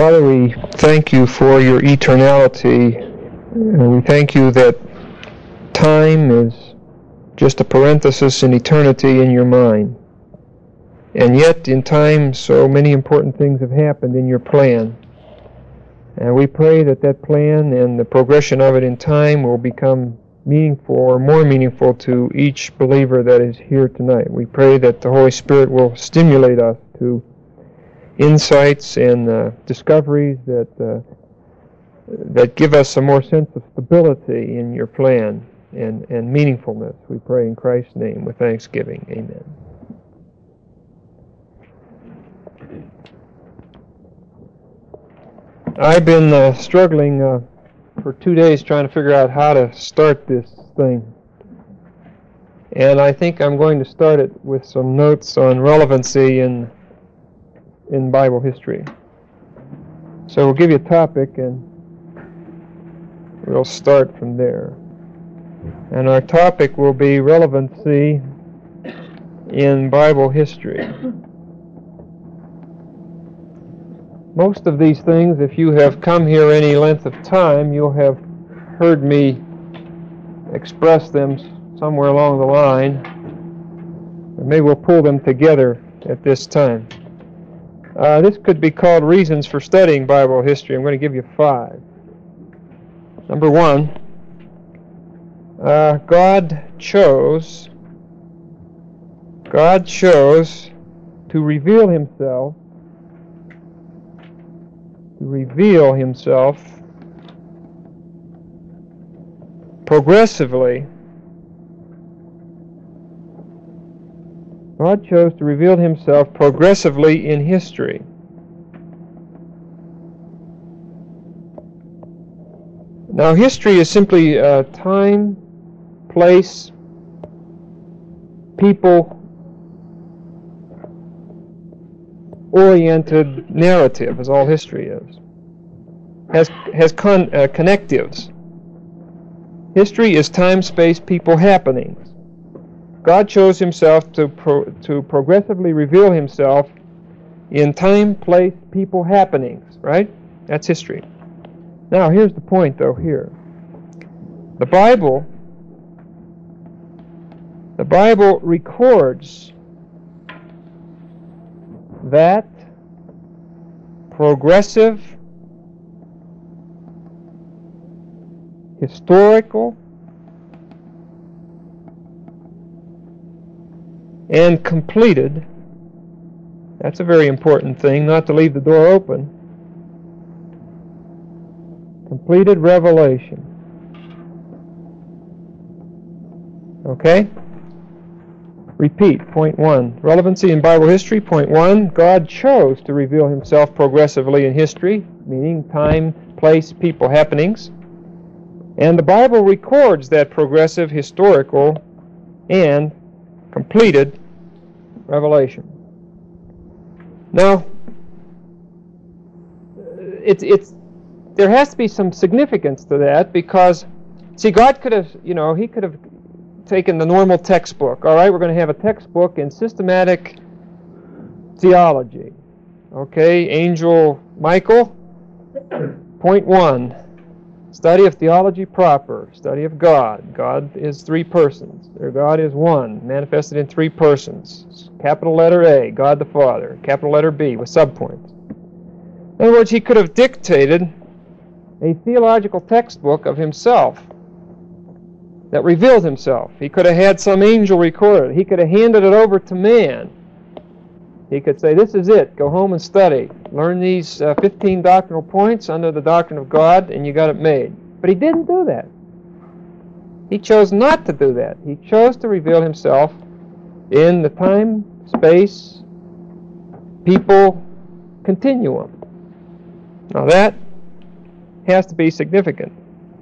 Father, we thank you for your eternality, and we thank you that time is just a parenthesis in eternity in your mind. And yet, in time, so many important things have happened in your plan. And we pray that that plan and the progression of it in time will become meaningful or more meaningful to each believer that is here tonight. We pray that the Holy Spirit will stimulate us to insights and discoveries that give us a more sense of stability in your plan and meaningfulness. We pray in Christ's name with thanksgiving. Amen. I've been struggling for 2 days trying to figure out how to start this thing. And I think I'm going to start it with some notes on relevancy in Bible history. So we'll give you a topic and we'll start from there. And our topic will be relevancy in Bible history. Most of these things, if you have come here any length of time, you'll have heard me express them somewhere along the line. And maybe we'll pull them together at this time. This could be called reasons for studying Bible history. I'm going to give you 5. Number 1, God chose to reveal himself progressively. God chose to reveal himself progressively in history. Now, history is simply time, place, people-oriented narrative, is all history is. Has connectives. History is time, space, people, happenings. God chose himself to progressively reveal himself in time, place, people, happenings, right? That's history. Now, here's the point, though, here. The Bible records that progressive, historical, and completed. That's a very important thing, not to leave the door open. Completed revelation. Okay? Repeat, point 1. Relevancy in Bible history, point 1. God chose to reveal himself progressively in history, meaning time, place, people, happenings. And the Bible records that progressive, historical, and completed revelation. Now, there has to be some significance to that because, see, God could have, he could have taken the normal textbook. All right, we're going to have a textbook in systematic theology. Okay, Angel Michael, point 1. Study of theology proper, study of God. God is 3 persons, or God is one, manifested in 3 persons. Capital letter A, God the Father. Capital letter B, with subpoints. In other words, he could have dictated a theological textbook of himself that revealed himself. He could have had some angel record it. He could have handed it over to man. He could say, this is it, go home and study. Learn these 15 doctrinal points under the doctrine of God, and you got it made. But he didn't do that. He chose not to do that. He chose to reveal himself in the time, space, people continuum. Now that has to be significant.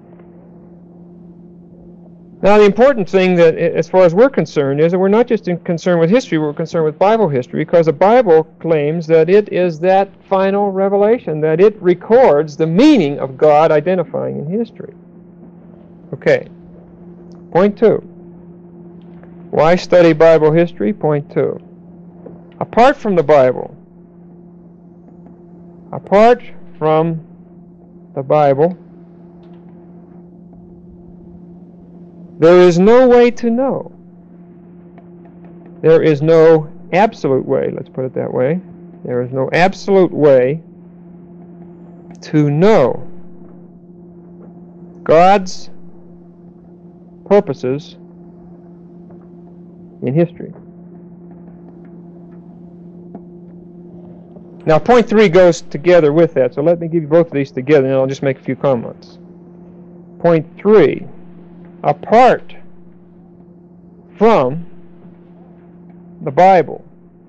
Now, the important thing that, as far as we're concerned, is that we're not just concerned with history, we're concerned with Bible history, because the Bible claims that it is that final revelation, that it records the meaning of God identifying in history. Okay. Point 2. Why study Bible history? Point 2. Apart from the Bible, apart from the Bible, there is no way to know. There is no absolute way, let's put it that way. There is no absolute way to know God's purposes in history. Now, point 3 goes together with that, so let me give you both of these together, and I'll just make a few comments. Point 3, apart from the Bible,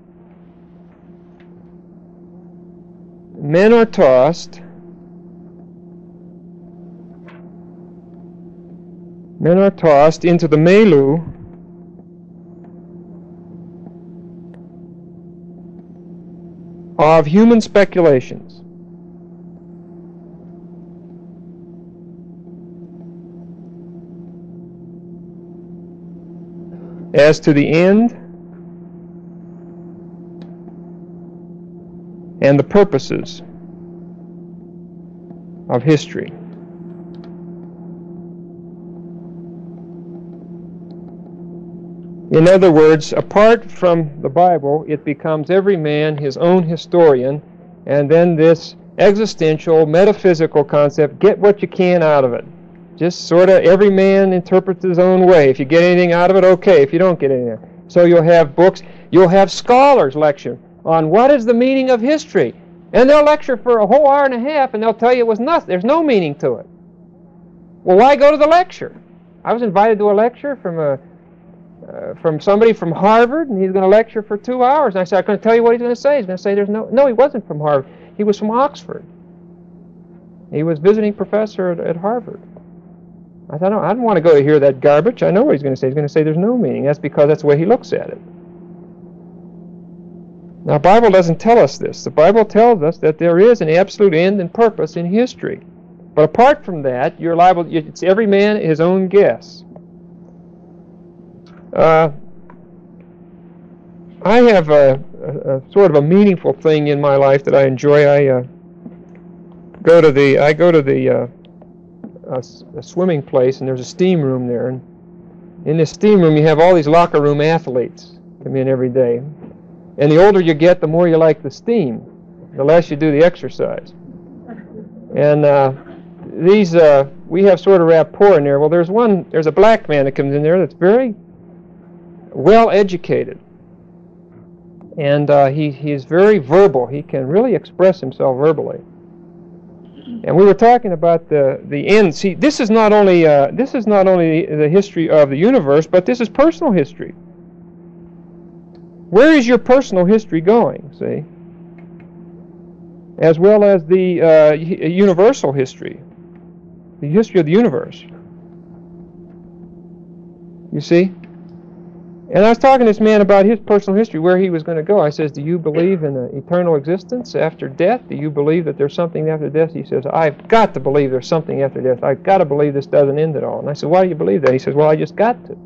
men are tossed into the milieu of human speculations. As to the end and the purposes of history. In other words, apart from the Bible, it becomes every man his own historian, and then this existential, metaphysical concept, get what you can out of it. Just sort of every man interprets his own way. If you get anything out of it, okay. If you don't get anything. So you'll have books, you'll have scholars lecture on what is the meaning of history. And they'll lecture for a whole hour and a half, and they'll tell you it was nothing. There's no meaning to it. Well, why go to the lecture? I was invited to a lecture from somebody from Harvard, and he's going to lecture for 2 hours. And I said, I'm going to tell you what he's going to say. He's going to say no, he wasn't from Harvard. He was from Oxford. He was visiting professor at Harvard. I thought, no, I don't want to go to hear that garbage. I know what he's going to say. He's going to say there's no meaning. That's because that's the way he looks at it. Now, the Bible doesn't tell us this. The Bible tells us that there is an absolute end and purpose in history. But apart from that, you're liable, it's every man his own guess. I have a sort of a meaningful thing in my life that I enjoy. I go to the a swimming place, and there's a steam room there. And in this steam room, you have all these locker room athletes come in every day. And the older you get, the more you like the steam, the less you do the exercise. And we have sort of rapport in there. Well, there's a black man that comes in there that's very well educated, and he's very verbal. He can really express himself verbally. And we were talking about the end. See, this is not only the history of the universe, but this is personal history. Where is your personal history going? See, as well as the universal history, the history of the universe. You see. And I was talking to this man about his personal history, where he was going to go. I says, do you believe in an eternal existence after death? Do you believe that there's something after death? He says, I've got to believe there's something after death. I've got to believe this doesn't end at all. And I said, why do you believe that? He says, well, I just got to.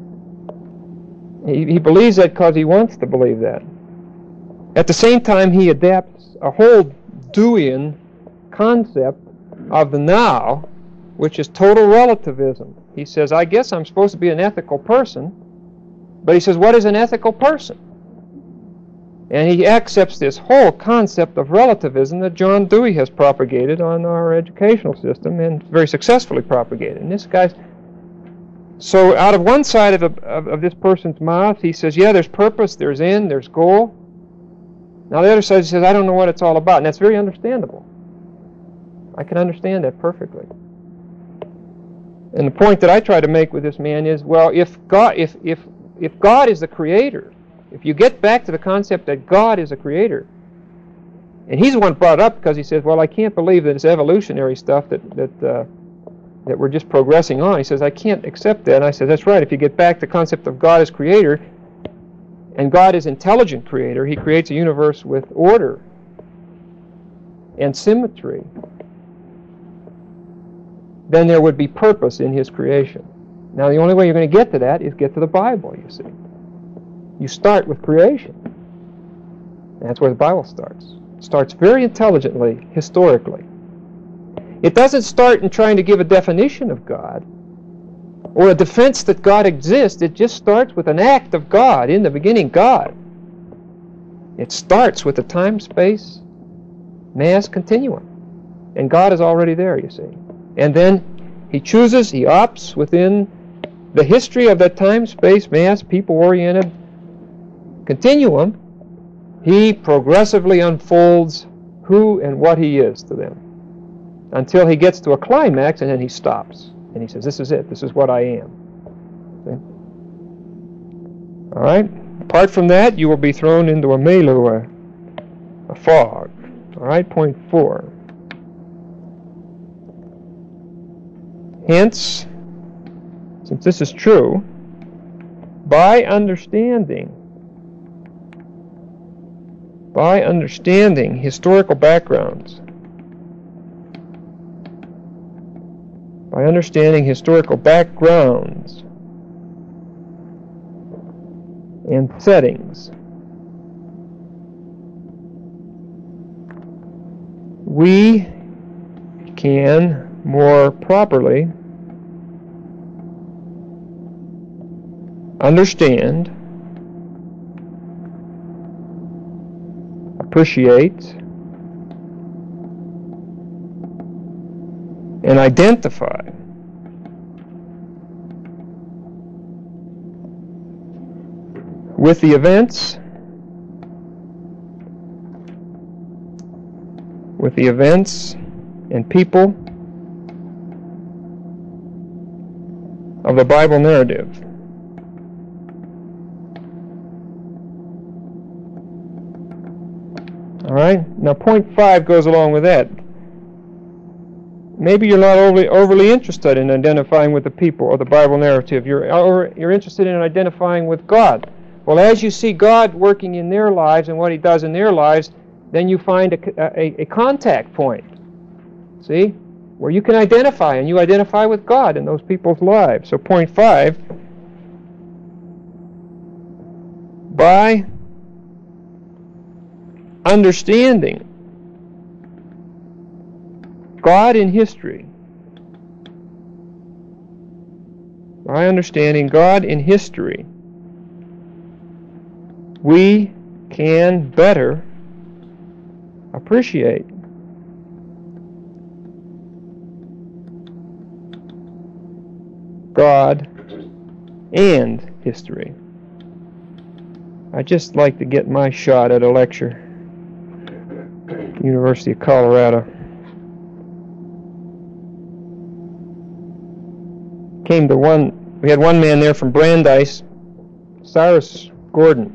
He believes that because he wants to believe that. At the same time, he adapts a whole Deweyan concept of the now, which is total relativism. He says, I guess I'm supposed to be an ethical person. But he says, what is an ethical person? And he accepts this whole concept of relativism that John Dewey has propagated on our educational system, and very successfully propagated. And this guy's... So out of one side of this person's mouth, he says, yeah, there's purpose, there's end, there's goal. Now the other side, he says, I don't know what it's all about. And that's very understandable. I can understand that perfectly. And the point that I try to make with this man is, well, if God is the creator, if you get back to the concept that God is a creator, and he's the one brought it up because he says, well, I can't believe that it's evolutionary stuff that we're just progressing on. He says, I can't accept that. And I said, that's right. If you get back to the concept of God as creator, and God is intelligent creator, he creates a universe with order and symmetry, then there would be purpose in his creation. Now, the only way you're going to get to that is get to the Bible, you see. You start with creation. That's where the Bible starts. starts very intelligently, historically. It doesn't start in trying to give a definition of God or a defense that God exists. It just starts with an act of God. In the beginning, God. It starts with the time-space mass continuum. And God is already there, you see. And then he chooses, he opts within the history of that time-space mass, people-oriented continuum. He progressively unfolds who and what he is to them until he gets to a climax, and then he stops. And he says, this is it. This is what I am. Okay? All right? Apart from that, you will be thrown into a melu, a fog. All right? Point 4. Hence, since this is true, by understanding historical backgrounds, and settings, we can more properly understand, appreciate, and identify with the events and people of the Bible narrative. All right? Now, point 5 goes along with that. Maybe you're not overly interested in identifying with the people or the Bible narrative. You're interested in identifying with God. Well, as you see God working in their lives and what he does in their lives, then you find a contact point, see, where you can identify, and you identify with God in those people's lives. So point 5, by understanding God in history, we can better appreciate God and history. I'd just like to get my shot at a lecture. University of Colorado. We had one man there from Brandeis, Cyrus Gordon,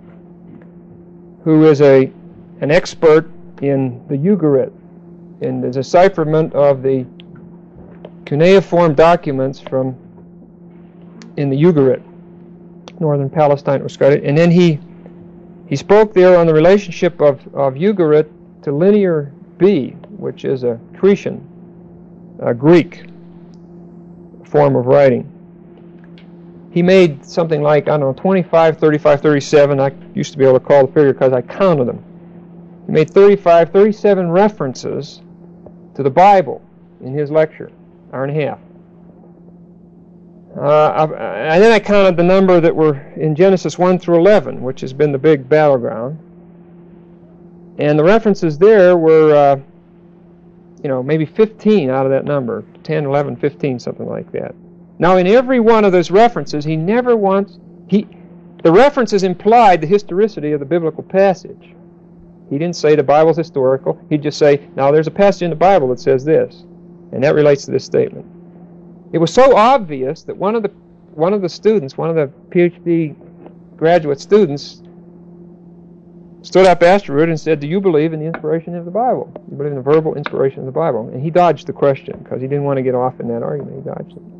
who is an expert in the Ugarit, in the decipherment of the cuneiform documents in the Ugarit, northern Palestine was studied. And then he spoke there on the relationship of Ugarit to Linear B, which is a Cretan, a Greek form of writing. He made something like, 25, 35, 37. I used to be able to call the figure because I counted them. He made 35, 37 references to the Bible in his lecture, hour and a half. And then I counted the number that were in Genesis 1 through 11, which has been the big battleground. And the references there were, maybe 15 out of that number, 10, 11, 15, something like that. Now, in every one of those references, the references implied the historicity of the biblical passage. He didn't say the Bible's historical. He'd just say, now there's a passage in the Bible that says this, and that relates to this statement. It was so obvious that one of the PhD graduate students stood up afterward and said, do you believe in the inspiration of the Bible? You believe in the verbal inspiration of the Bible? And he dodged the question because he didn't want to get off in that argument. He dodged it.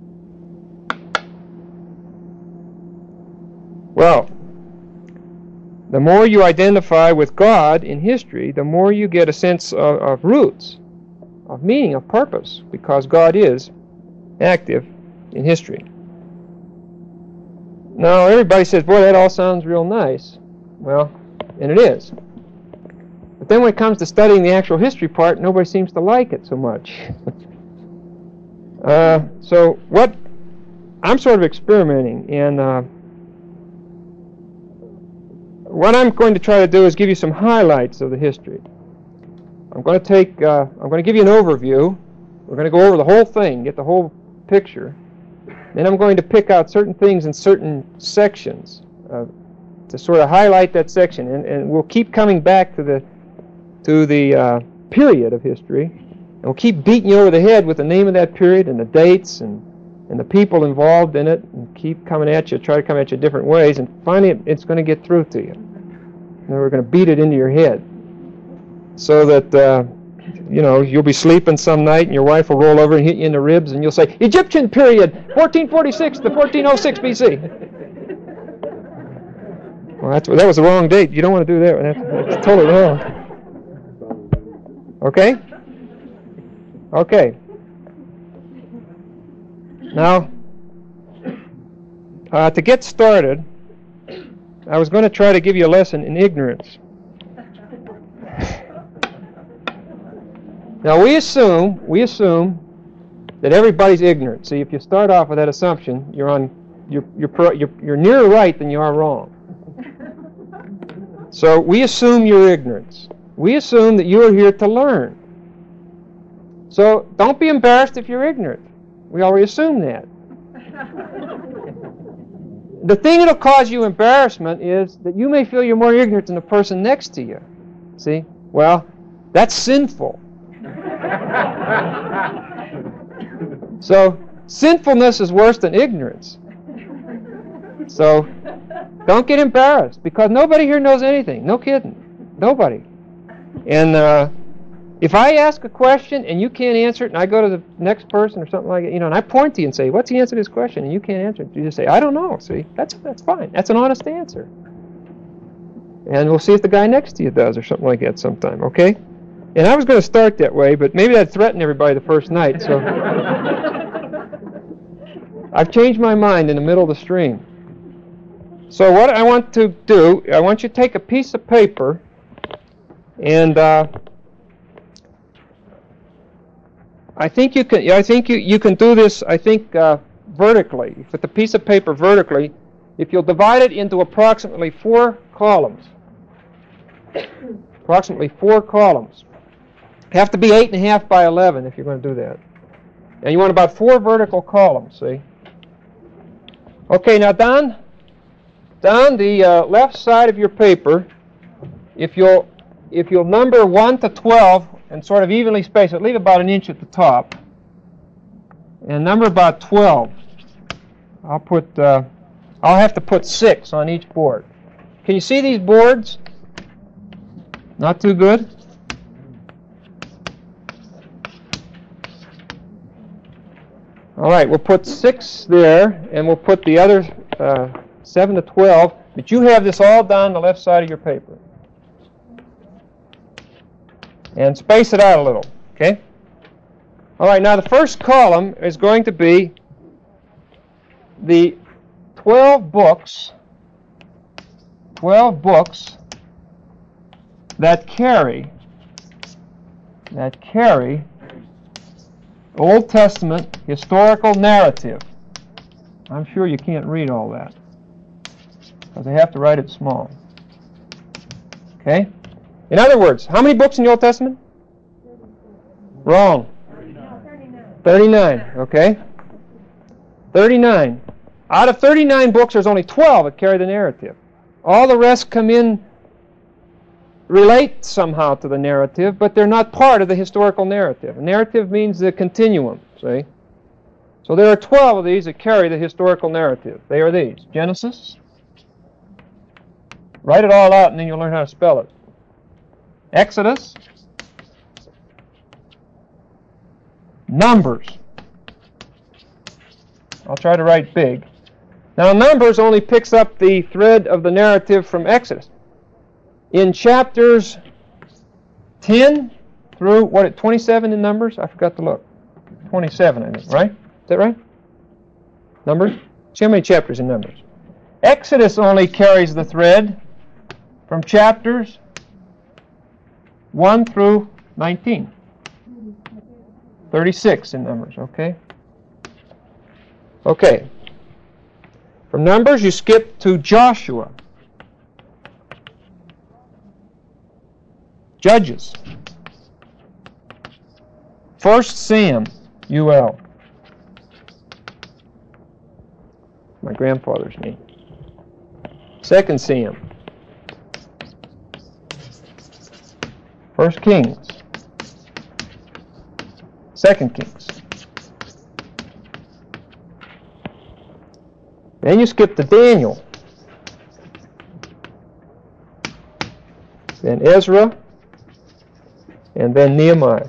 Well, the more you identify with God in history, the more you get a sense of roots, of meaning, of purpose, because God is active in history. Now, everybody says, boy, that all sounds real nice. Well, and it is. But then when it comes to studying the actual history part, nobody seems to like it so much. So what I'm sort of experimenting, and what I'm going to try to do is give you some highlights of the history. I'm going to give you an overview. We're going to go over the whole thing, get the whole picture. Then I'm going to pick out certain things in certain sections to sort of highlight that section, and we'll keep coming back to the period of history, and we'll keep beating you over the head with the name of that period and the dates and the people involved in it, and keep coming at you, try to come at you different ways, and finally it's going to get through to you. And we're going to beat it into your head, so that you'll be sleeping some night and your wife will roll over and hit you in the ribs, and you'll say, Egyptian period, 1446 to 1406 BC. Well, that was the wrong date. You don't want to do that. That's totally wrong. Okay? Okay. Now, to get started, I was going to try to give you a lesson in ignorance. Now, we assume that everybody's ignorant. See, if you start off with that assumption, you're nearer right than you are wrong. So we assume your ignorance. We assume that you are here to learn. So don't be embarrassed if you're ignorant. We already assume that. The thing that'll cause you embarrassment is that you may feel you're more ignorant than the person next to you. See? Well, that's sinful. So sinfulness is worse than ignorance. So don't get embarrassed, because nobody here knows anything. No kidding. Nobody. And if I ask a question and you can't answer it, and I go to the next person or something like it, and I point to you and say, what's the answer to this question? And you can't answer it. You just say, I don't know. See, that's fine. That's an honest answer. And we'll see if the guy next to you does or something like that sometime, okay? And I was going to start that way, but maybe that threatened everybody the first night, so I've changed my mind in the middle of the stream. So what I want to do, I want you to take a piece of paper, and I think you can do this. I think vertically, with the piece of paper vertically, if you'll divide it into approximately 4 columns. Approximately 4 columns. Have to be 8.5 by 11 if you're going to do that. And you want about 4 vertical columns. See? Okay, now down the left side of your paper, if you'll number 1 to 12 and sort of evenly space it, leave about an inch at the top, and number about 12. I'll have to put 6 on each board. Can you see these boards? Not too good? All right, we'll put 6 there, and we'll put the other 7 to 12, but you have this all down the left side of your paper. And space it out a little, okay? All right, now the first column is going to be the 12 books that carry Old Testament historical narrative. I'm sure you can't read all that, because they have to write it small. Okay? In other words, how many books in the Old Testament? Wrong. 39, okay? 39. Out of 39 books, there's only 12 that carry the narrative. All the rest come in, relate somehow to the narrative, but they're not part of the historical narrative. A narrative means the continuum, see? So there are 12 of these that carry the historical narrative. They are these. Genesis. Write it all out and then you'll learn how to spell it. Exodus. Numbers. I'll try to write big. Now, Numbers only picks up the thread of the narrative from Exodus. In chapters 10 through, 27 in Numbers? I forgot to look. 27, I think, right? Is that right? Numbers? See how many chapters in Numbers. Exodus only carries the thread from chapters 1 through 19. 36 in Numbers, okay? Okay. From Numbers, you skip to Joshua. Judges. 1 Samuel. My grandfather's name. 2 Sam. 1 Kings. 2 Kings. Then you skip to Daniel. Then Ezra. And then Nehemiah.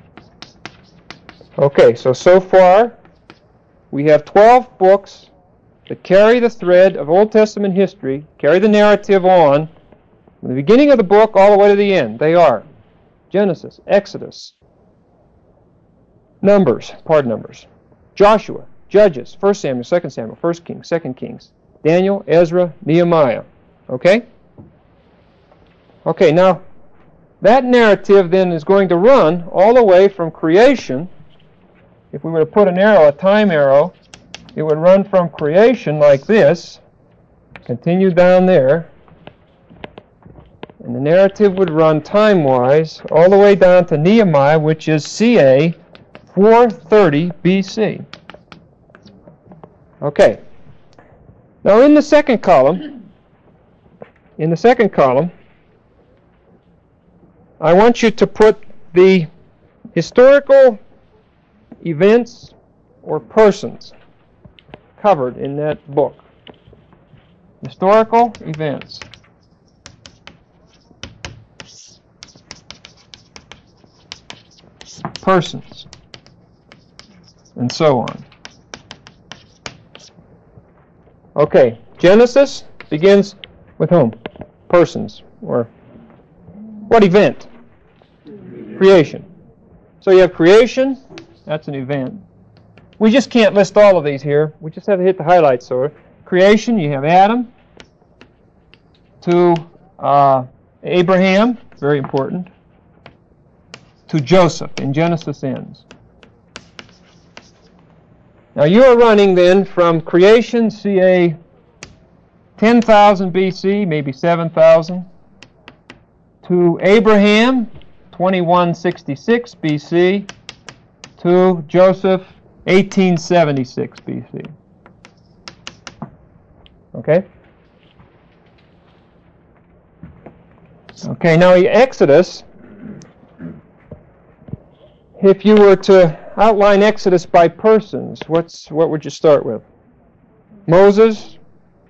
Okay, so far we have 12 books that carry the thread of Old Testament history, carry the narrative on from the beginning of the book all the way to the end. They are Genesis, Exodus, Numbers, Joshua, Judges, 1 Samuel, 2 Samuel, 1 Kings, 2 Kings, Daniel, Ezra, Nehemiah. Okay? Okay, now that narrative then is going to run all the way from creation. If we were to put an arrow, a time arrow, it would run from creation like this, continue down there, and the narrative would run time-wise all the way down to Nehemiah, which is CA 430 BC. Okay. Now in the second column, I want you to put the historical events or persons covered in that book. Historical events. Persons. And so on. Okay, Genesis begins with whom? Persons. Or what event? Creation. So you have creation, that's an event. We just can't list all of these here. We just have to hit the highlights. So creation, you have Adam to Abraham, very important, to Joseph, and Genesis ends. Now you are running then from creation, CA 10,000 BC, maybe 7,000, to Abraham, 2166 BC, to Joseph, 1876 BC. Okay? Okay, now Exodus, if you were to outline Exodus by persons, what would you start with? Moses?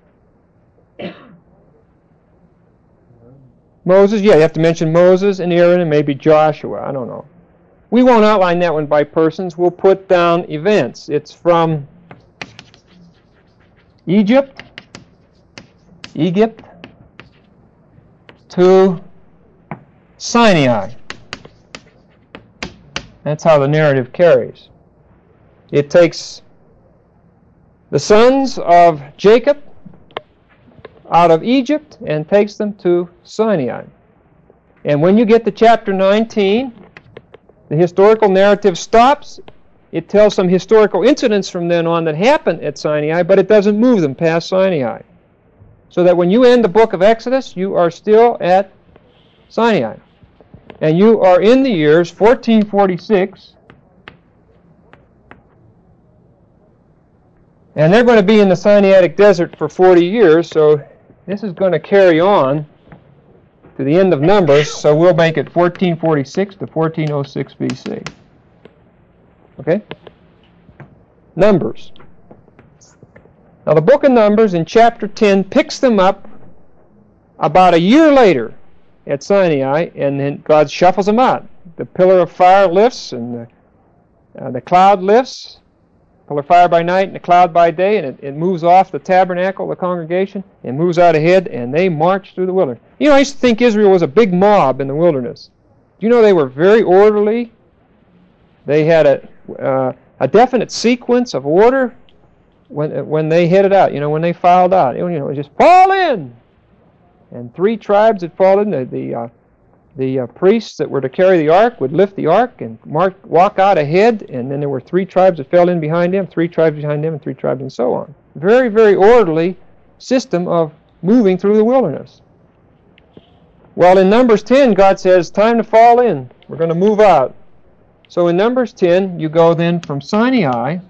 Moses, yeah, you have to mention Moses and Aaron and maybe Joshua, I don't know. We won't outline that one by persons. We'll put down events. It's from Egypt to Sinai. That's how the narrative carries. It takes the sons of Jacob out of Egypt and takes them to Sinai. And when you get to chapter 19, the historical narrative stops. It tells some historical incidents from then on that happened at Sinai, but it doesn't move them past Sinai. So that when you end the book of Exodus, you are still at Sinai. And you are in the years 1446. And they're going to be in the Sinaitic Desert for 40 years, so this is going to carry on to the end of Numbers, so we'll make it 1446 to 1406 BC. Okay? Numbers. Now the book of Numbers in chapter 10 picks them up about a year later at Sinai, and then God shuffles them out. The pillar of fire lifts, and the cloud lifts, pillar of fire by night and the cloud by day, and it moves off the tabernacle, the congregation, and moves out ahead, and they march through the wilderness. You know, I used to think Israel was a big mob in the wilderness. Do you know they were very orderly? They had a definite sequence of order when they headed out, you know, when they filed out. You know, just fall in! And 3 tribes had fallen, the the priests that were to carry the ark would lift the ark and walk out ahead, and then there were 3 tribes that fell in behind them, 3 tribes behind them, and 3 tribes, and so on. Very, very orderly system of moving through the wilderness. Well, in Numbers 10, God says, time to fall in. We're going to move out. So in Numbers 10, you go then from Sinai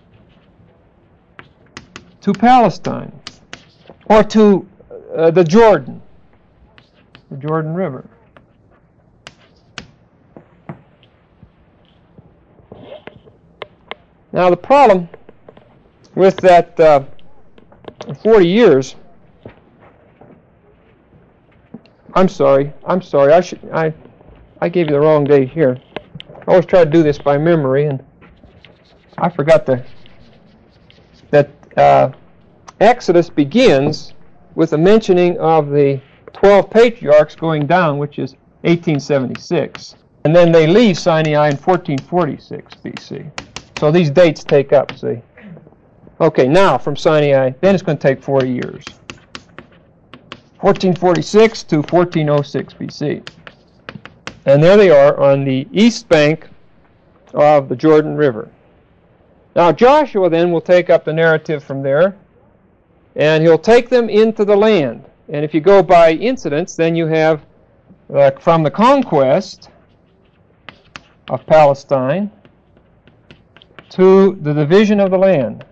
to Palestine, or to the Jordan River. Now the problem with that 40 years, I'm sorry, I gave you the wrong date here. I always try to do this by memory, and I forgot that Exodus begins with the mentioning of the 12 patriarchs going down, which is 1876. And then they leave Sinai in 1446 BC. So these dates take up, see. Okay, now from Sinai, then it's going to take 40 years. 1446 to 1406 BC. And there they are on the east bank of the Jordan River. Now Joshua then will take up the narrative from there, and he'll take them into the land. And if you go by incidents, then you have from the conquest of Palestine to the division of the land.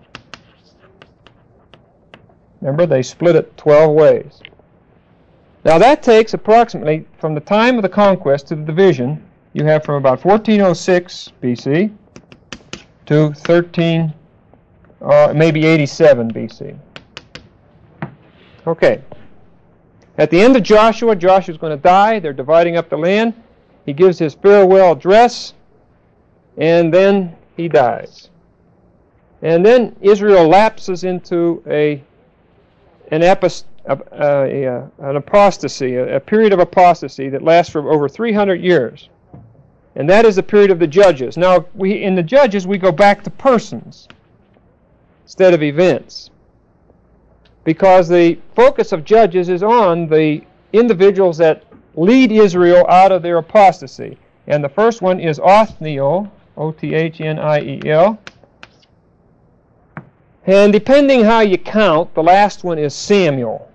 Remember, they split it 12 ways. Now that takes approximately, from the time of the conquest to the division, you have from about 1406 BC to maybe 87 BC. Okay. At the end of Joshua's going to die. They're dividing up the land. He gives his farewell address, and then he dies. And then Israel lapses into an apostasy, a period of apostasy that lasts for over 300 years. And that is the period of the Judges. Now, in the Judges, we go back to persons instead of events, because the focus of Judges is on the individuals that lead Israel out of their apostasy. And the first one is Othniel, Othniel. And depending how you count, the last one is Samuel.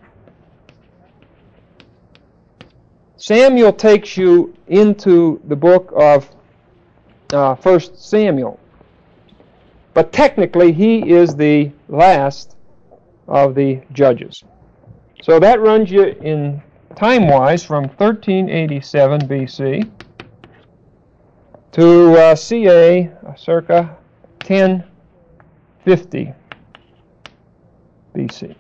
Samuel takes you into the book of 1 Samuel. But technically, he is the last of the judges. So that runs you in time-wise from 1387 BC to CA circa 1050 BC.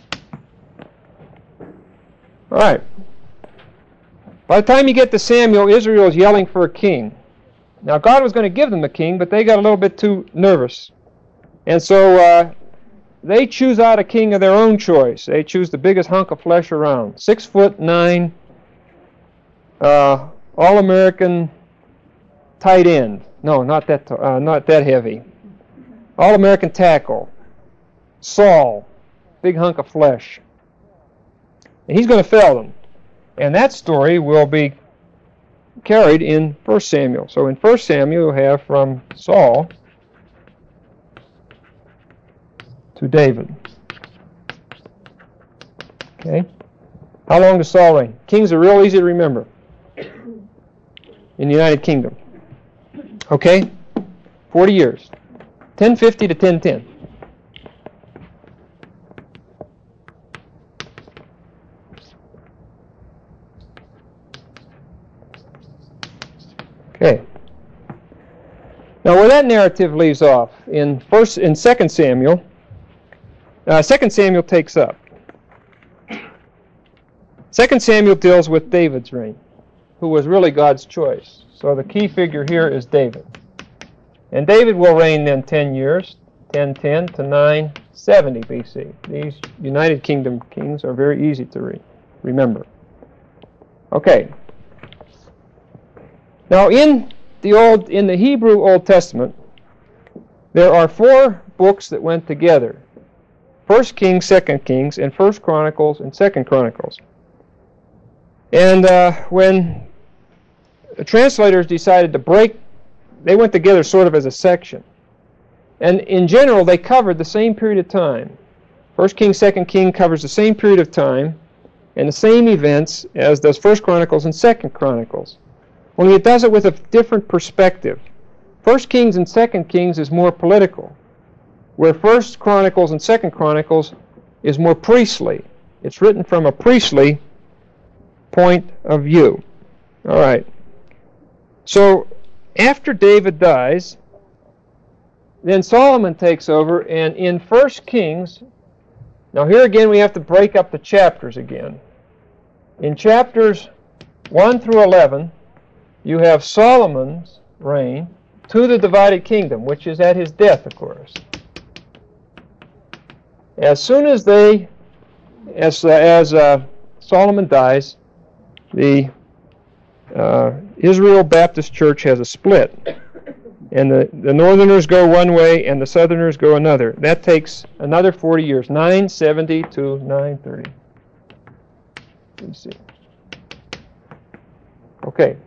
All right. By the time you get to Samuel, Israel is yelling for a king. Now, God was going to give them a king, but they got a little bit too nervous. And so they choose out a king of their own choice. They choose the biggest hunk of flesh around. 6'9", All-American tight end. No, not that heavy. All-American tackle. Saul, big hunk of flesh. And he's going to fell them. And that story will be carried in 1 Samuel. So in 1 Samuel, you have from Saul to David. Okay? How long does Saul reign? Kings are real easy to remember in the United Kingdom. Okay? 40 years. 1050 to 1010. Okay. Now, where that narrative leaves off in 2 Samuel, 2 Samuel takes up. 2 Samuel deals with David's reign, who was really God's choice. So the key figure here is David. And David will reign then 10 years, 1010 to 970 BC. These United Kingdom kings are very easy to remember. Okay. Now, in the Hebrew Old Testament, there are 4 books that went together: 1 Kings, 2 Kings, and 1 Chronicles and 2 Chronicles. And when the translators decided to break, they went together sort of as a section. And in general, they covered the same period of time. 1 King, 2 King covers the same period of time and the same events as does 1 Chronicles and 2 Chronicles. Only it does it with a different perspective. 1 Kings and 2 Kings is more political, where 1 Chronicles and 2 Chronicles is more priestly. It's written from a priestly point of view. All right. So after David dies, then Solomon takes over, and in 1 Kings, now here again we have to break up the chapters again. In chapters 1 through 11, you have Solomon's reign to the divided kingdom, which is at his death, of course. As soon as Solomon dies, the Israel Baptist Church has a split. And the northerners go one way and the southerners go another. That takes another 40 years, 970 to 930. Let's see. Okay.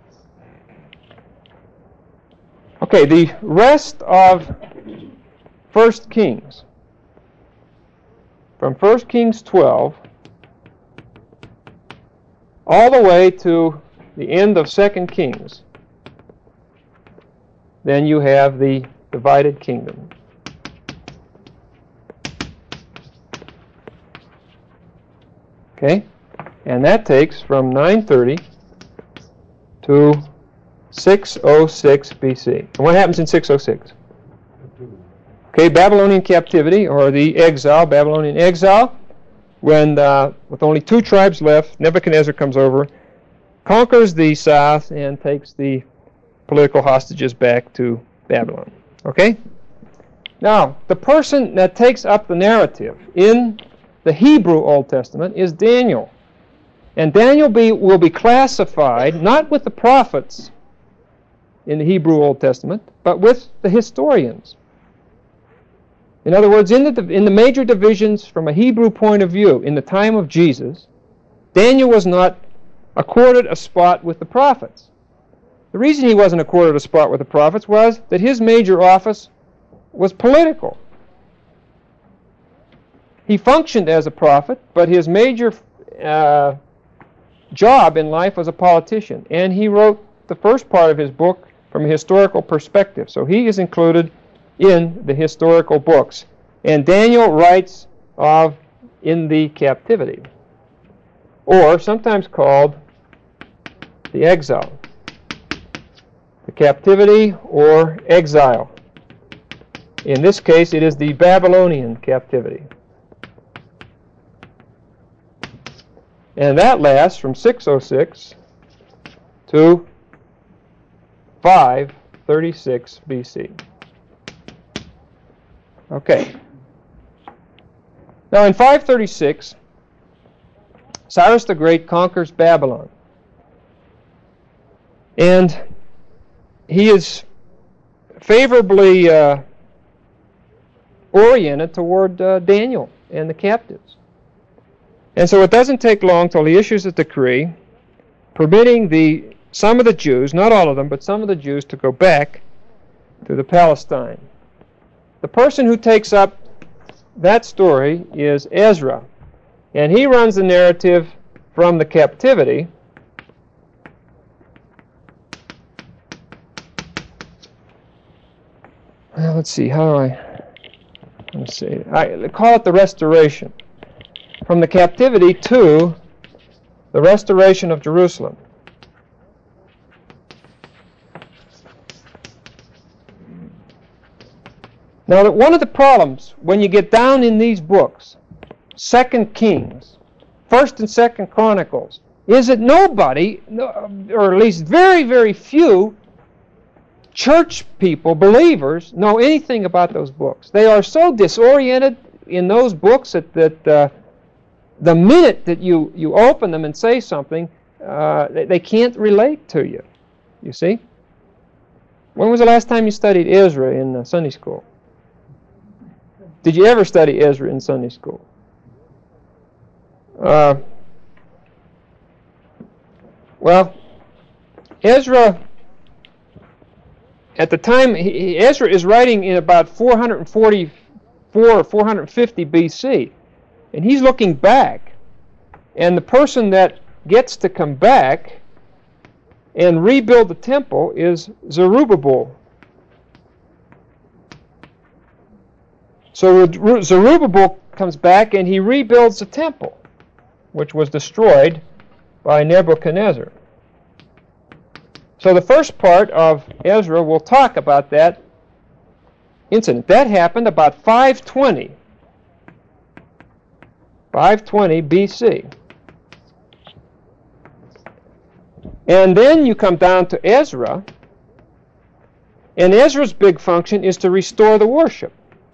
Okay, the rest of 1 Kings, from 1 Kings 12 all the way to the end of 2 Kings, then you have the divided kingdom. Okay? And that takes from 930 to 606 BC. And what happens in 606? Okay, Babylonian captivity, or the exile, Babylonian exile, when with only 2 tribes left, Nebuchadnezzar comes over, conquers the south, and takes the political hostages back to Babylon. Okay? Now, the person that takes up the narrative in the Hebrew Old Testament is Daniel. And Daniel will be classified not with the prophets in the Hebrew Old Testament, but with the historians. In other words, in the major divisions from a Hebrew point of view, in the time of Jesus, Daniel was not accorded a spot with the prophets. The reason he wasn't accorded a spot with the prophets was that his major office was political. He functioned as a prophet, but his major job in life was a politician. And he wrote the first part of his book from a historical perspective. So he is included in the historical books. And Daniel writes of in the captivity, or sometimes called the exile. The captivity or exile. In this case, it is the Babylonian captivity. And that lasts from 606 to 536 BC. Okay. Now in 536, Cyrus the Great conquers Babylon. And he is favorably oriented toward Daniel and the captives. And so it doesn't take long till he issues a decree permitting some of the Jews, not all of them, but some of the Jews to go back to the Palestine. The person who takes up that story is Ezra. And he runs the narrative from the captivity. Let's see, I call it the restoration. From the captivity to the restoration of Jerusalem. Now, one of the problems when you get down in these books, 2 Kings, 1st and 2nd Chronicles, is that nobody, or at least very, very few church people, believers, know anything about those books. They are so disoriented in those books that the minute that you open them and say something, they can't relate to you. You see? When was the last time you studied Ezra in Sunday school? Did you ever study Ezra in Sunday school? Well, Ezra, at the time, Ezra is writing in about 444 or 450 BC, and he's looking back. And the person that gets to come back and rebuild the temple is Zerubbabel. So Zerubbabel comes back and he rebuilds the temple, which was destroyed by Nebuchadnezzar. So the first part of Ezra will talk about that incident. That happened about 520 BC. And then you come down to Ezra, and Ezra's big function is to restore the worship.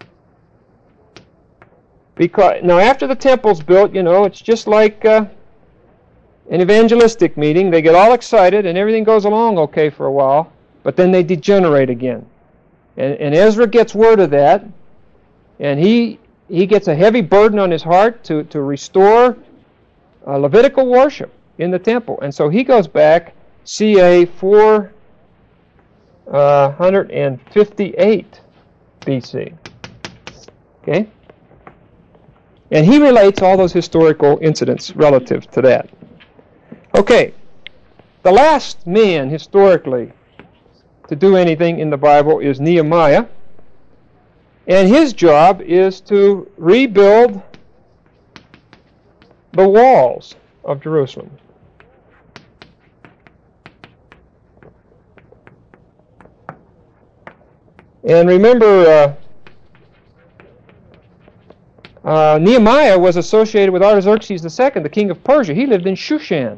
Because now after the temple's built, it's just like an evangelistic meeting. They get all excited and everything goes along okay for a while, but then they degenerate again. And Ezra gets word of that, and he gets a heavy burden on his heart to restore Levitical worship in the temple. And so he goes back, ca 458 BC. Okay? And he relates all those historical incidents relative to that. Okay, the last man historically to do anything in the Bible is Nehemiah. And his job is to rebuild the walls of Jerusalem. And remember, Nehemiah was associated with Artaxerxes II, the king of Persia. He lived in Shushan.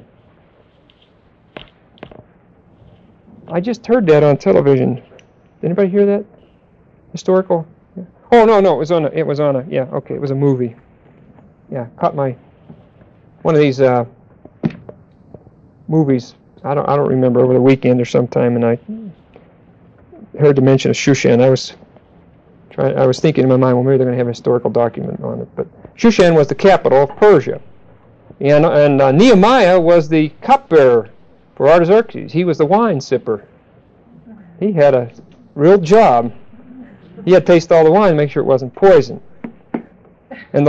I just heard that on television. Did anybody hear that? Historical? Yeah. Oh no, it was on a yeah, okay, it was a movie. Yeah, caught one of these movies. I don't remember, over the weekend or sometime, and I heard the mention of Shushan. I was thinking in my mind, well, maybe they're going to have a historical document on it. But Shushan was the capital of Persia. And Nehemiah was the cupbearer for Artaxerxes. He was the wine sipper. He had a real job. He had to taste all the wine and make sure it wasn't poison. And the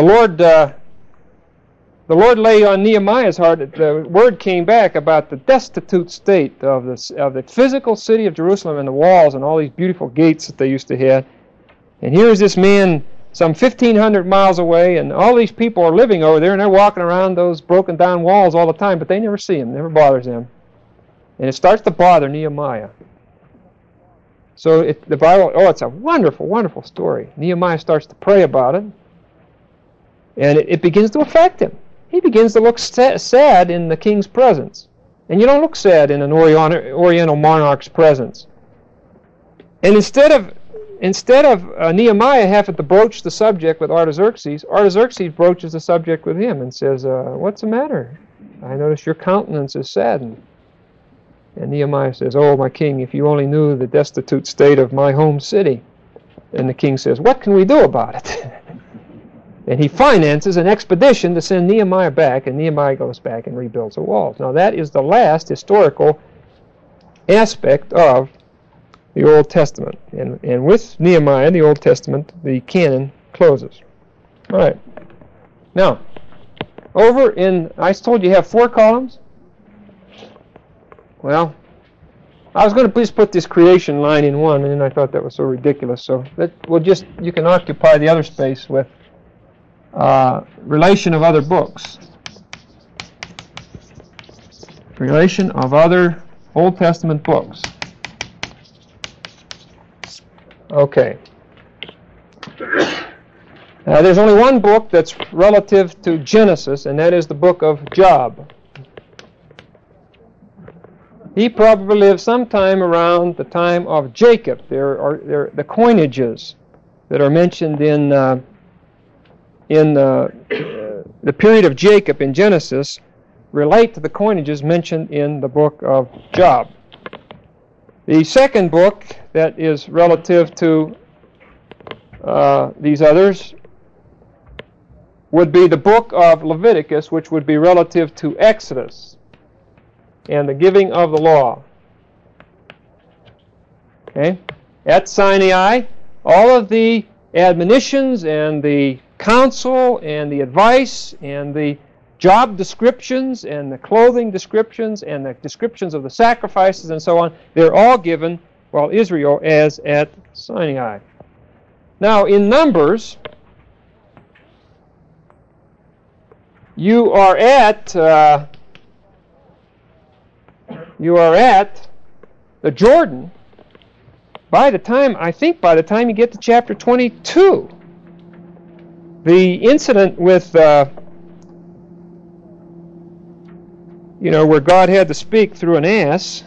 Lord lay on Nehemiah's heart that the word came back about the destitute state of the physical city of Jerusalem and the walls and all these beautiful gates that they used to have. And here's this man some 1,500 miles away, and all these people are living over there, and they're walking around those broken down walls all the time, but they never see him, never bothers them. And it starts to bother Nehemiah. So the Bible, it's a wonderful, wonderful story. Nehemiah starts to pray about it, and it begins to affect him. He begins to look sad in the king's presence. And you don't look sad in an Oriental monarch's presence. And instead of Nehemiah having to broach the subject with Artaxerxes broaches the subject with him and says, what's the matter? I notice your countenance is saddened. And Nehemiah says, oh, my king, if you only knew the destitute state of my home city. And the king says, what can we do about it? And he finances an expedition to send Nehemiah back, and Nehemiah goes back and rebuilds the walls. Now that is the last historical aspect of the Old Testament. And with Nehemiah, the Old Testament, the canon closes. All right. Now, I told you have 4 columns. Well, I was going to please put this creation line in one, and then I thought that was so ridiculous. So you can occupy the other space with relation of other books. Relation of other Old Testament books. Okay. Now, there's only one book that's relative to Genesis, and that is the book of Job. He probably lived sometime around the time of Jacob. There are the coinages that are mentioned in the period of Jacob in Genesis relate to the coinages mentioned in the book of Job. The second book that is relative to these others would be the book of Leviticus, which would be relative to Exodus and the giving of the law. Okay? At Sinai, all of the admonitions and the counsel and the advice and the job descriptions and the clothing descriptions and the descriptions of the sacrifices and so on, they're all given while Israel is at Sinai. Now, in Numbers, you are at the Jordan by the time you get to chapter 22. The incident with where God had to speak through an ass,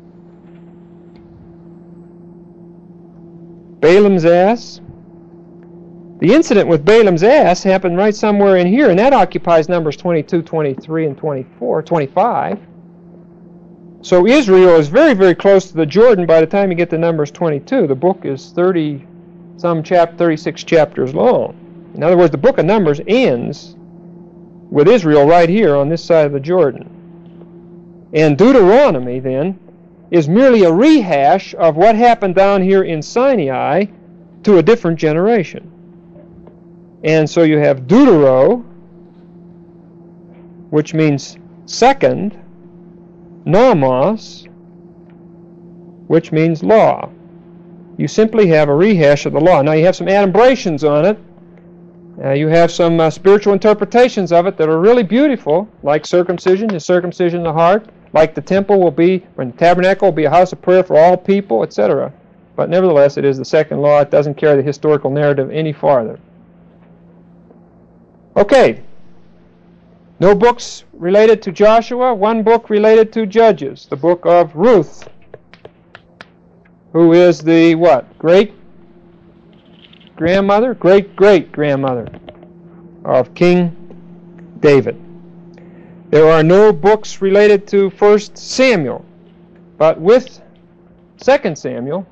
Balaam's ass. The incident with Balaam's ass happened right somewhere in here, and that occupies Numbers 22, 23, and 24, 25. So Israel is very, very close to the Jordan by the time you get to Numbers 22. The book is 36 chapters long. In other words, the book of Numbers ends with Israel right here on this side of the Jordan. And Deuteronomy, then, is merely a rehash of what happened down here in Sinai to a different generation. And so you have Deutero, which means second, Nomos, which means law. You simply have a rehash of the law. Now you have some adumbrations on it. You have some spiritual interpretations of it that are really beautiful, like circumcision is circumcision in the heart, like the temple will be, or the tabernacle will be a house of prayer for all people, etc. But nevertheless, it is the second law. It doesn't carry the historical narrative any farther. Okay. No books related to Joshua, one book related to Judges, the book of Ruth, who is the what? Great-great-grandmother of King David. There are no books related to 1 Samuel, but with 2 Samuel,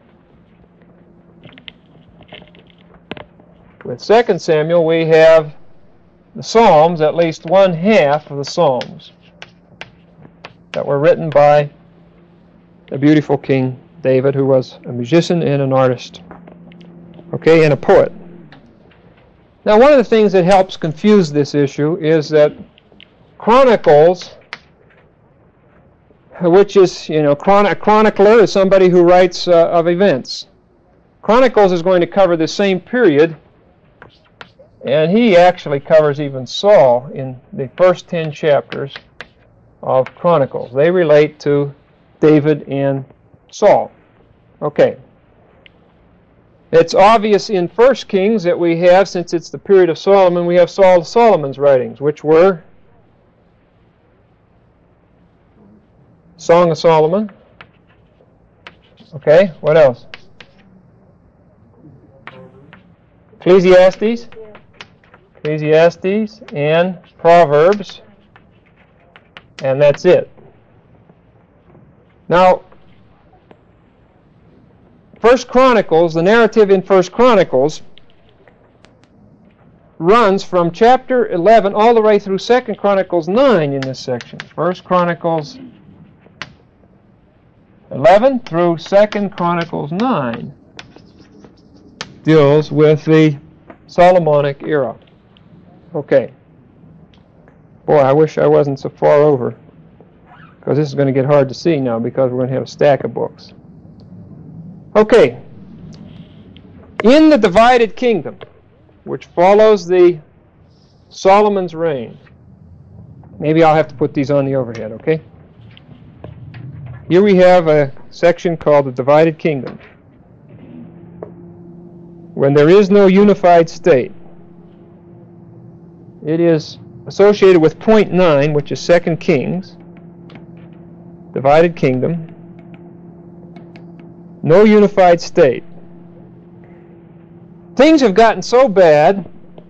we have the Psalms, at least one half of the Psalms that were written by the beautiful King David, who was a musician and an artist, okay, and a poet. Now, one of the things that helps confuse this issue is that Chronicles, which is, a chronicler is somebody who writes of events. Chronicles is going to cover the same period, and he actually covers even Saul in the first 10 chapters of Chronicles. They relate to David and Saul. Okay. It's obvious in 1 Kings that we have, since it's the period of Solomon, we have Solomon's writings, which were Song of Solomon. Okay, what else? Ecclesiastes and Proverbs, and that's it. Now, 1 Chronicles, the narrative in 1 Chronicles runs from chapter 11 all the way through 2 Chronicles 9 in this section. 1 Chronicles 11 through 2 Chronicles 9 deals with the Solomonic era. Okay. Boy, I wish I wasn't so far over, because this is going to get hard to see now because we're going to have a stack of books. Okay. In the divided kingdom, which follows the Solomon's reign, maybe I'll have to put these on the overhead, okay? Here we have a section called the divided kingdom. When there is no unified state, it is associated with point 9, which is 2 Kings, divided kingdom, no unified state. Things have gotten so bad,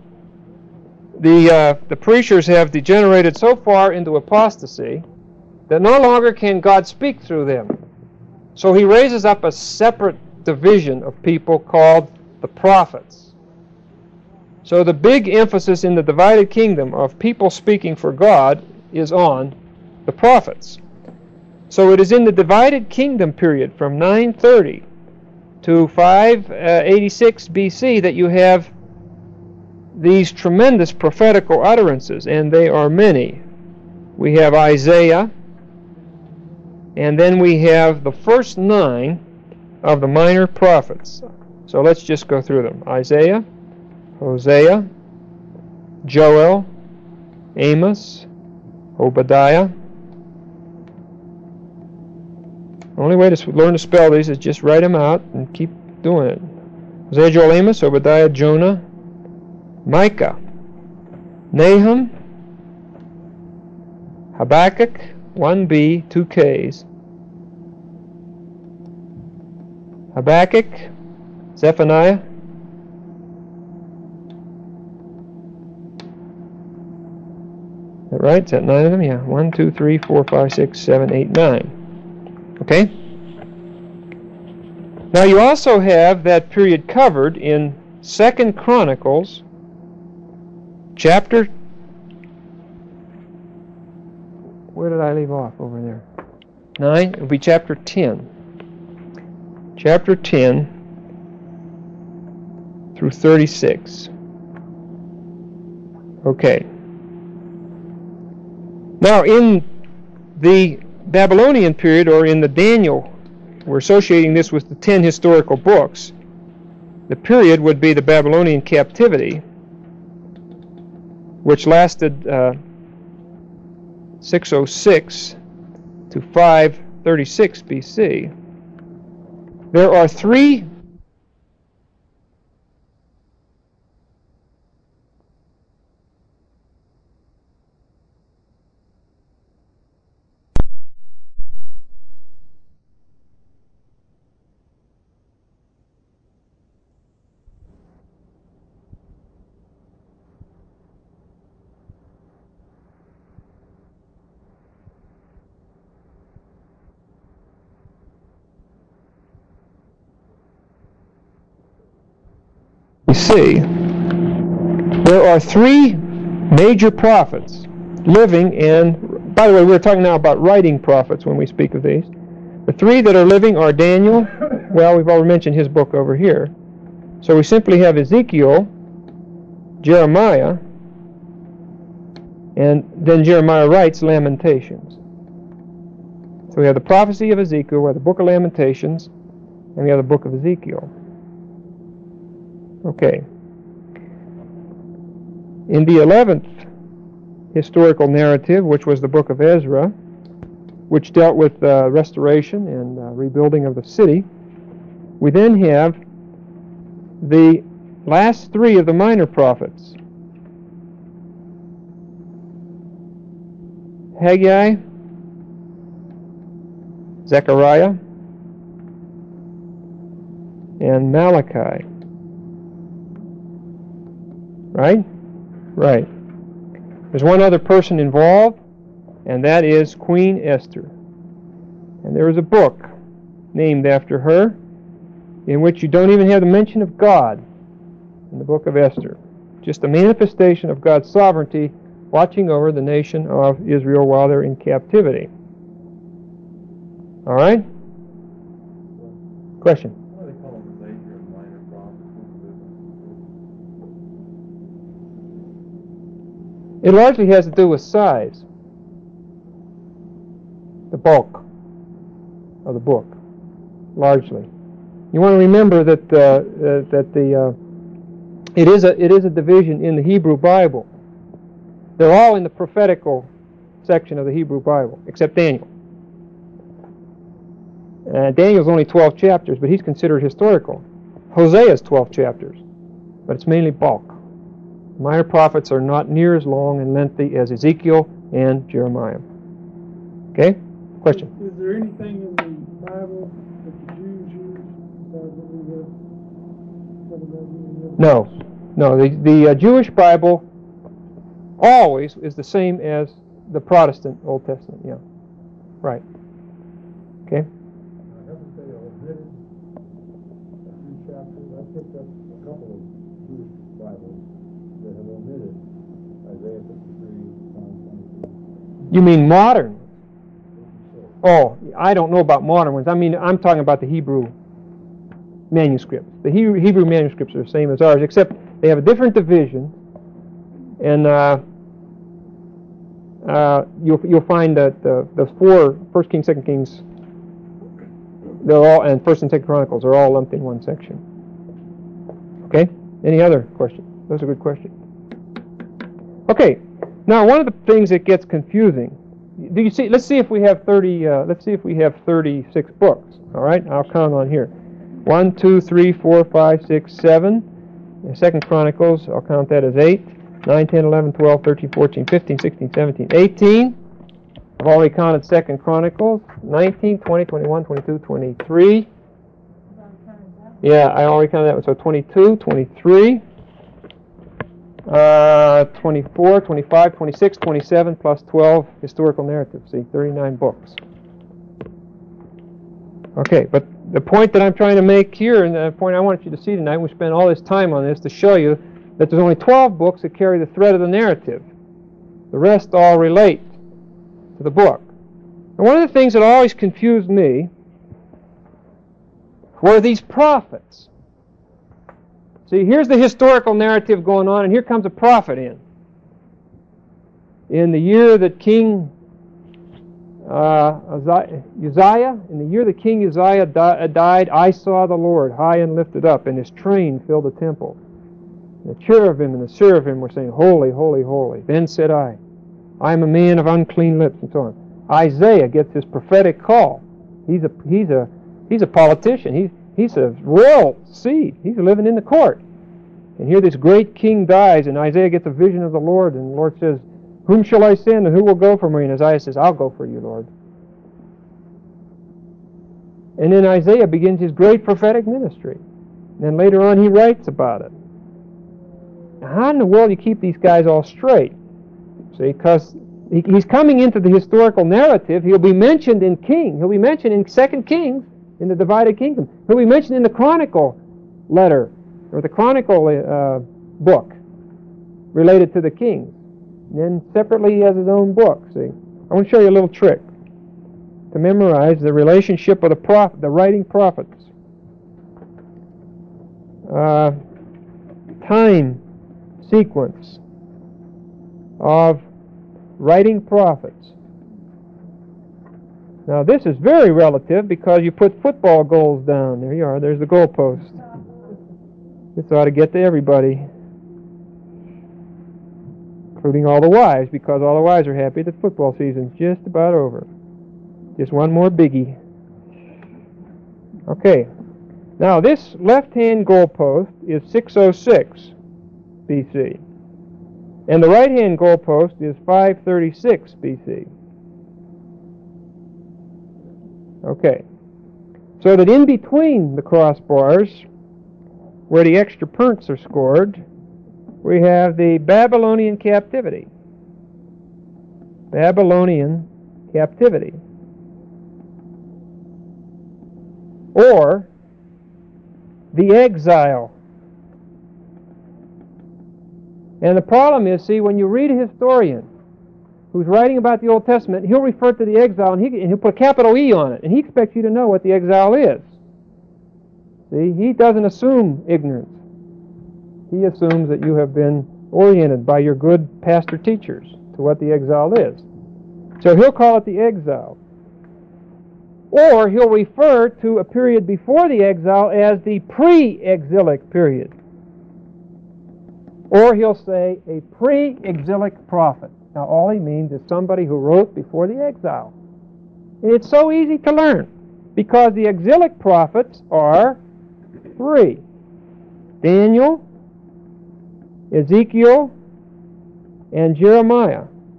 the preachers have degenerated so far into apostasy that no longer can God speak through them. So he raises up a separate division of people called the prophets. So the big emphasis in the divided kingdom of people speaking for God is on the prophets. So it is in the divided kingdom period from 930 to 586 BC that you have these tremendous prophetical utterances, and they are many. We have Isaiah, and then we have the first 9 of the minor prophets. So let's just go through them. Isaiah, Hosea, Joel, Amos, Obadiah. The only way to learn to spell these is just write them out and keep doing it. Hosea, Joel, Amos, Obadiah, Jonah, Micah, Nahum, Habakkuk, 1B, 2 Ks, Habakkuk, Zephaniah, is that right? Is that 9 of them? Yeah. 1, 2, 3, 4, 5, 6, 7, 8, 9. Okay? Now you also have that period covered in 2 Chronicles chapter... Where did I leave off over there? 9? It will be chapter 10. Chapter 10 through 36. Okay. Now in the Babylonian period, or in the Daniel, we're associating this with the 10 historical books. The period would be the Babylonian captivity, which lasted 606 to 536 BC. There are 3 see, there are 3 major prophets living, and by the way, we're talking now about writing prophets when we speak of these. The 3 that are living are Daniel. Well, we've already mentioned his book over here. So we simply have Ezekiel, Jeremiah, and then Jeremiah writes Lamentations. So we have the prophecy of Ezekiel, we have the book of Lamentations, and we have the book of Ezekiel. Okay. In the 11th historical narrative, which was the book of Ezra, which dealt with restoration and rebuilding of the city, we then have the last 3 of the minor prophets. Haggai, Zechariah, and Malachi. Right? Right. There's one other person involved, and that is Queen Esther. And there is a book named after her in which you don't even have the mention of God in the book of Esther. Just a manifestation of God's sovereignty watching over the nation of Israel while they're in captivity. All right? Question? It largely has to do with size, the bulk of the book, largely. You want to remember that it is a division in the Hebrew Bible. They're all in the prophetical section of the Hebrew Bible, except Daniel. Daniel's only 12 chapters, but he's considered historical. Hosea's 12 chapters, but it's mainly bulk. Minor prophets are not near as long and lengthy as Ezekiel and Jeremiah. Okay? Question? Is there anything in the Bible that the Jews use besides what we have? No. No. The Jewish Bible always is the same as the Protestant Old Testament. Yeah. Right. Okay? I haven't they omitted a few chapters. I picked up a couple of Jewish Bibles that have omitted Isaiah 53, Psalm 23. You mean modern? Oh, I don't know about modern ones. I mean, I'm talking about the Hebrew manuscripts. The Hebrew manuscripts are the same as ours, except they have a different division, and you'll find that the four 1 Kings, 2 Kings, they're all, and 1 and 2 Chronicles are all lumped in one section. Okay? Any other questions? Those are good questions. Okay. Now, one of the things that gets confusing. Do you see? Let's see if we have 30. Let's see if we have 36 books. All right. I'll count on here. 1, 2, 3, 4, 5, 6, 7. In 2 Chronicles, I'll count that as 8. 9, 10, 11, 12, 13, 14, 15, 16, 17, 18. I've already counted 2 Chronicles. 19, 20, 21, 22, 23. Yeah, I already counted that one. So 22, 23, 24, 25, 26, 27, plus 12 historical narratives. See, 39 books. Okay, but the point that I'm trying to make here, and the point I want you to see tonight, we spent all this time on this to show you that there's only 12 books that carry the thread of the narrative. The rest all relate to the book. And one of the things that always confused me were these prophets. See, here's the historical narrative going on, and here comes a prophet in. In the year that King Uzziah, in the year that King Uzziah died, I saw the Lord high and lifted up, and his train filled the temple. The cherubim and the seraphim were saying, Holy, holy, holy. Then said I am a man of unclean lips, and so on. Isaiah gets his prophetic call. He's a politician. He's a royal seed. He's living in the court. And here this great king dies, and Isaiah gets a vision of the Lord, and the Lord says, Whom shall I send, and who will go for me? And Isaiah says, I'll go for you, Lord. And then Isaiah begins his great prophetic ministry. And then later on he writes about it. Now, how in the world do you keep these guys all straight? See, because he's coming into the historical narrative. He'll be mentioned in King. He'll be mentioned in 2 Kings, in the divided kingdom. He'll be mentioned in the Chronicle letter, or the Chronicle book, related to the kings. And then separately he has his own book. See, I want to show you a little trick to memorize the relationship of the writing prophets. Time sequence of writing prophets. Now this is very relative because you put football goals down. There you are. There's the goalpost. This ought to get to everybody, including all the wives, because all the wives are happy that football season's just about over. Just one more biggie. Okay. Now this left-hand goalpost is 606 BC. And the right-hand goalpost is 536 BC. Okay. So that in between the crossbars, where the extra points are scored, we have the Babylonian captivity. Babylonian captivity. Or the exile. And the problem is, see, when you read a historian who's writing about the Old Testament, he'll refer to the exile and he'll put a capital E on it, and he expects you to know what the exile is. See, he doesn't assume ignorance. He assumes that you have been oriented by your good pastor teachers to what the exile is. So he'll call it the exile. Or he'll refer to a period before the exile as the pre-exilic period. Or he'll say a pre-exilic prophet. Now all he means is somebody who wrote before the exile. And it's so easy to learn because the exilic prophets are 3. Daniel, Ezekiel, and Jeremiah.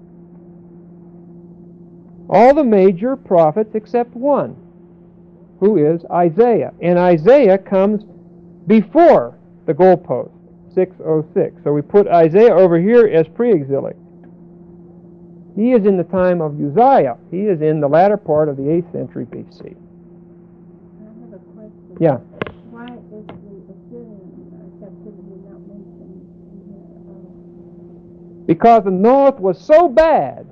All the major prophets except one, who is Isaiah. And Isaiah comes before the goalpost, 606. So we put Isaiah over here as pre-exilic. He is in the time of Uzziah. He is in the latter part of the 8th century BC. I have a question. Yeah. Why is the Assyrian captivity not mentioned in Because the north was so bad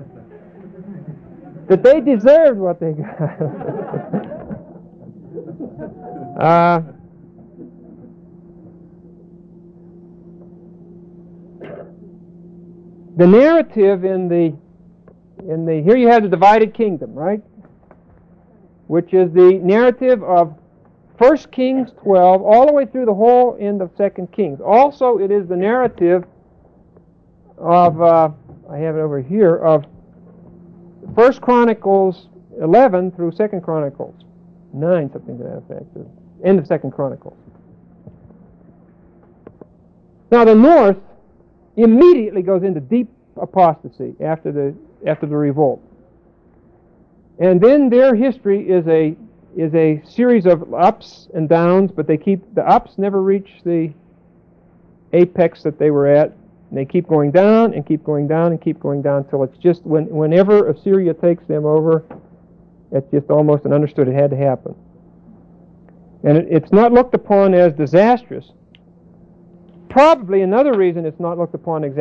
that they deserved what they got. The narrative in the here you have the divided kingdom, right? Which is the narrative of 1 Kings 12 all the way through the whole end of 2 Kings. Also, it is the narrative of I have it over here of 1 Chronicles 11 through 2 Chronicles 9, something to that effect. End of 2 Chronicles. Now the north immediately goes into deep apostasy after the revolt, and then their history is a series of ups and downs. But the ups never reach the apex that they were at, and they keep going down and keep going down and keep going down until it's just whenever Assyria takes them over, it's just almost an understood it had to happen. And it's not looked upon as disastrous. Probably another reason it's not looked upon as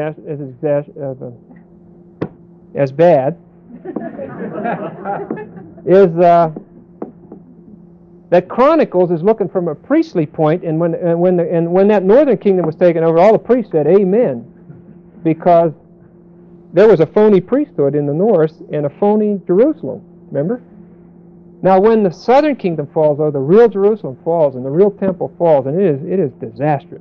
bad is that Chronicles is looking from a priestly point, and when that northern kingdom was taken over, all the priests said amen, because there was a phony priesthood in the north and a phony Jerusalem. Remember? Now, when the southern kingdom falls, though, the real Jerusalem falls and the real temple falls, and it is disastrous.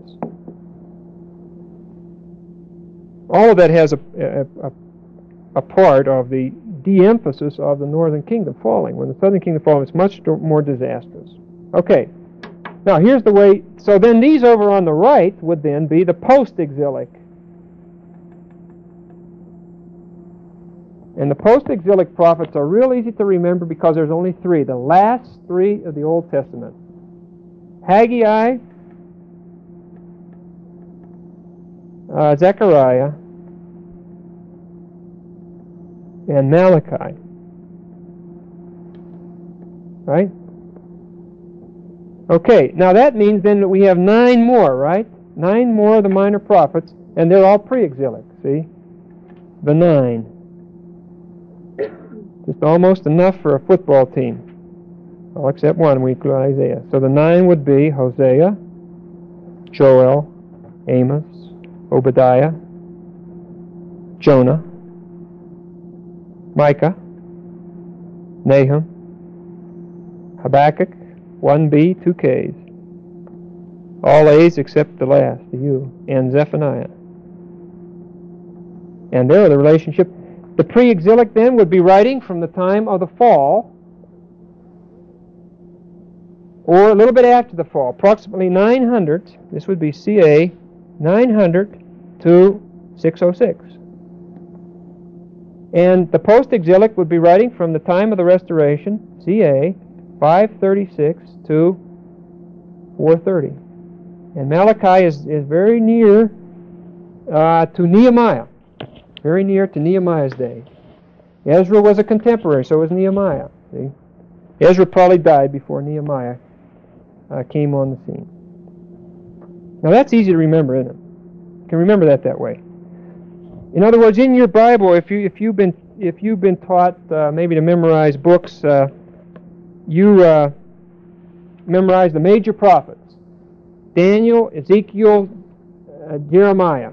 All of that has a part of the de-emphasis of the northern kingdom falling. When the southern kingdom falls, it's much more disastrous. Okay. Now, here's the way. So then these over on the right would then be the post-exilic. And the post-exilic prophets are real easy to remember because there's only three, the last three of the Old Testament. Haggai, Zechariah, and Malachi. Right? Okay, now that means then that we have 9 more, right? 9 more of the minor prophets, and they're all pre-exilic, see? The 9. Just almost enough for a football team. All except one, we include Isaiah. So the 9 would be Hosea, Joel, Amos, Obadiah, Jonah, Micah, Nahum, Habakkuk, 1B, 2 Ks. All A's except the last, the U, and Zephaniah. And there the relationship. The pre-exilic then would be writing from the time of the fall, or a little bit after the fall, approximately 900, this would be CA, 900 to 606. And the post-exilic would be writing from the time of the restoration, CA, 536 to 430. And Malachi is very near to Nehemiah. Very near to Nehemiah's day. Ezra was a contemporary, so was Nehemiah. See? Ezra probably died before Nehemiah came on the scene. Now that's easy to remember, isn't it? You can remember that way. In other words, in your Bible, if you've been taught maybe to memorize books, you memorize the major prophets: Daniel, Ezekiel, Jeremiah.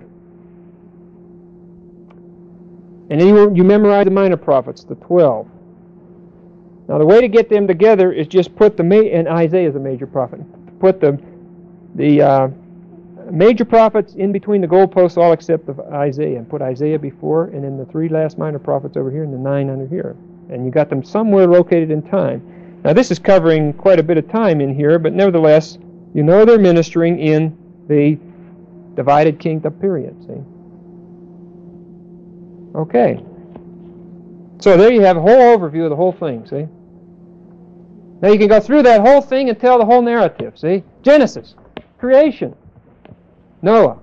And then you memorize the minor prophets, the 12. Now the way to get them together is just put and Isaiah is a major prophet. Put the major prophets in between the goalposts, all except of Isaiah, and put Isaiah before, and then the 3 last minor prophets over here, and the 9 under here. And you got them somewhere located in time. Now this is covering quite a bit of time in here, but nevertheless, you know they're ministering in the divided kingdom period. See? Okay. So there you have a whole overview of the whole thing, see? Now you can go through that whole thing and tell the whole narrative, see? Genesis, creation, Noah.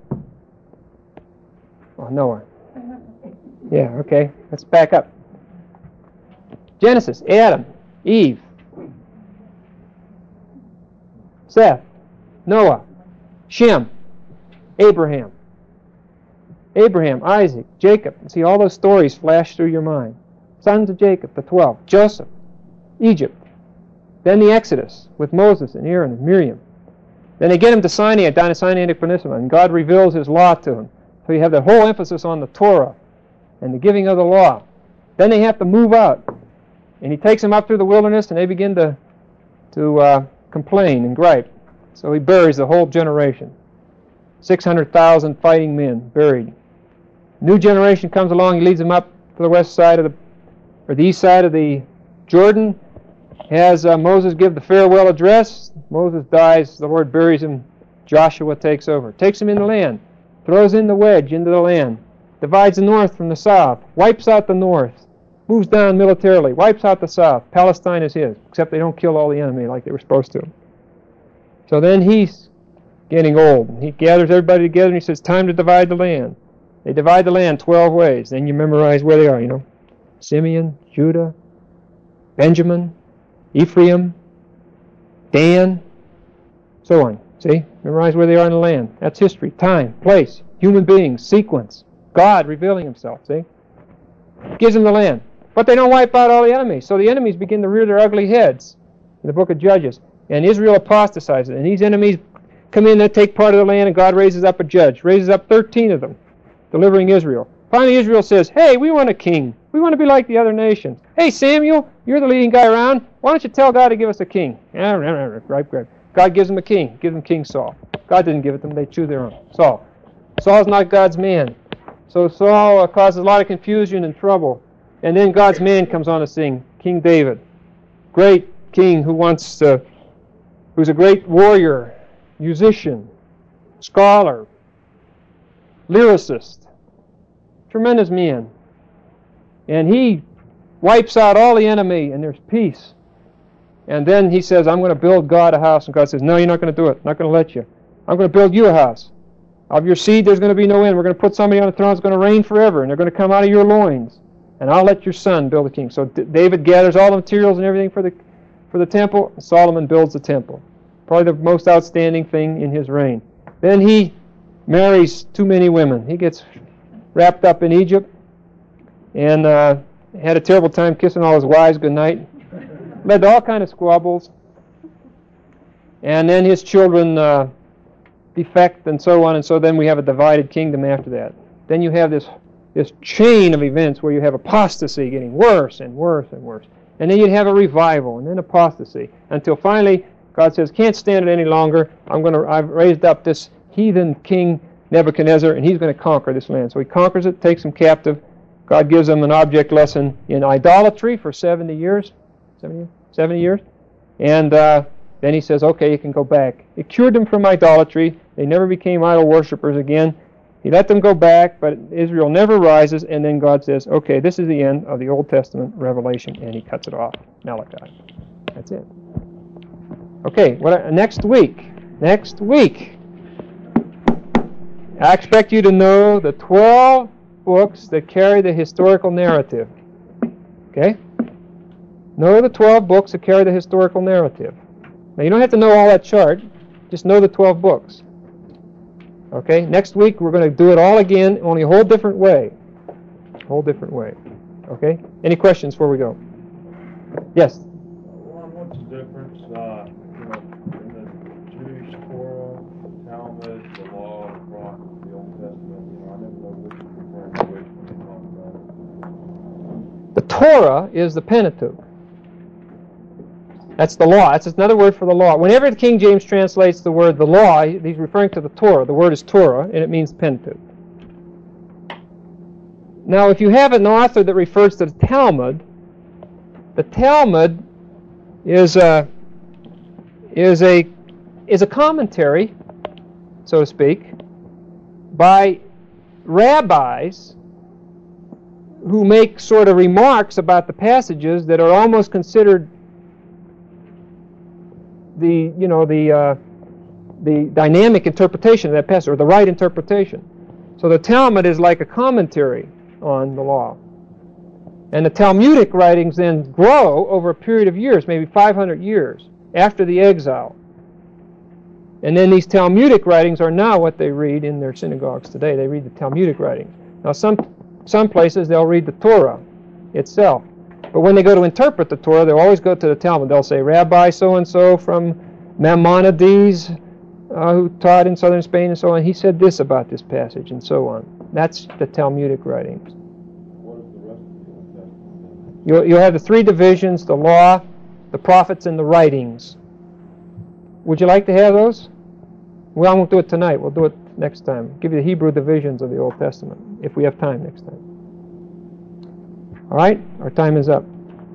Oh, Noah. Yeah, okay. Let's back up. Genesis, Adam, Eve, Seth, Noah, Shem, Abraham, Isaac, Jacob. See, all those stories flash through your mind. Sons of Jacob, the 12. Joseph, Egypt, Then the Exodus with Moses and Aaron and Miriam. Then they get him to Sinai, down to Sinai Peninsula, and God reveals His law to him. So you have the whole emphasis on the Torah and the giving of the law. Then they have to move out, and He takes them up through the wilderness, and they begin to complain and gripe. So He buries the whole generation. 600,000 fighting men buried. New generation comes along. He leads them up to the west side of the east side of the Jordan. Has Moses give the farewell address. Moses dies. The Lord buries him. Joshua takes over. Takes him in the land. Throws in the wedge into the land. Divides the north from the south. Wipes out the north. Moves down militarily. Wipes out the south. Palestine is His. Except they don't kill all the enemy like they were supposed to. So then He's getting old. He gathers everybody together and He says, time to divide the land. They divide the land 12 ways. Then you memorize where they are, you know. Simeon, Judah, Benjamin, Ephraim, Dan, so on. See? Memorize where they are in the land. That's history, time, place, human beings, sequence. God revealing Himself, see? Gives them the land. But they don't wipe out all the enemies. So the enemies begin to rear their ugly heads in the book of Judges. And Israel apostatizes. And these enemies come in and take part of the land, and God raises up a judge. Raises up 13 of them, delivering Israel. Finally, Israel says, hey, we want a king. We want to be like the other nations. Hey, Samuel, you're the leading guy around. Why don't you tell God to give us a king? God gives them a king. Gives them King Saul. God didn't give it to them. They choose their own. Saul. Saul's not God's man. So Saul causes a lot of confusion and trouble. And then God's man comes on the scene, King David. Great king who's a great warrior, musician, scholar, lyricist. Tremendous man. And he wipes out all the enemy, and there's peace. And then he says, I'm going to build God a house. And God says, no, you're not going to do it. I'm not going to let you. I'm going to build you a house. Of your seed, there's going to be no end. We're going to put somebody on the throne that's going to reign forever, and they're going to come out of your loins. And I'll let your son build a king. So David gathers all the materials and everything for the temple. And Solomon builds the temple. Probably the most outstanding thing in his reign. Then he marries too many women. He gets wrapped up in Egypt and had a terrible time kissing all his wives goodnight. Led to all kind of squabbles. And then his children defect and so on, and so then we have a divided kingdom after that. Then you have this chain of events where you have apostasy getting worse and worse and worse. And then you'd have a revival and then apostasy until finally God says, can't stand it any longer. I've raised up this heathen king Nebuchadnezzar, and he's going to conquer this land. So he conquers it, takes them captive. God gives them an object lesson in idolatry for 70 years. 70 years. And then he says, okay, you can go back. He cured them from idolatry. They never became idol worshippers again. He let them go back, but Israel never rises, and then God says, okay, this is the end of the Old Testament revelation, and He cuts it off. Malachi. That's it. Okay, next week, I expect you to know the 12 books that carry the historical narrative. Okay? Know the 12 books that carry the historical narrative. Now, you don't have to know all that chart. Just know the 12 books. Okay? Next week, we're going to do it all again, only a whole different way. Okay? Any questions before we go? Yes? Ron, what's the difference, in the Jewish Torah, the Talmud, the Law, the Prophets, the Old Testament? I never know which is referring to which when you talk about it. The Torah is the Pentateuch. That's the law. That's another word for the law. Whenever the King James translates the word the law, he's referring to the Torah. The word is Torah, and it means Pentateuch. Now, if you have an author that refers to the Talmud is a commentary, so to speak, by rabbis who make sort of remarks about the passages that are almost considered the dynamic interpretation of that passage, or the right interpretation. So the Talmud is like a commentary on the law. And the Talmudic writings then grow over a period of years, maybe 500 years, after the exile. And then these Talmudic writings are now what they read in their synagogues today. They read the Talmudic writings. Now some places they'll read the Torah itself. But when they go to interpret the Torah, they'll always go to the Talmud. They'll say, Rabbi so-and-so from Maimonides, who taught in southern Spain and so on, he said this about this passage and so on. That's the Talmudic writings. What is the rest of the Old Testament? You'll have the three divisions, the law, the prophets, and the writings. Would you like to have those? Well, I won't do it tonight. We'll do it next time. Give you the Hebrew divisions of the Old Testament, if we have time next time. All right? Our time is up.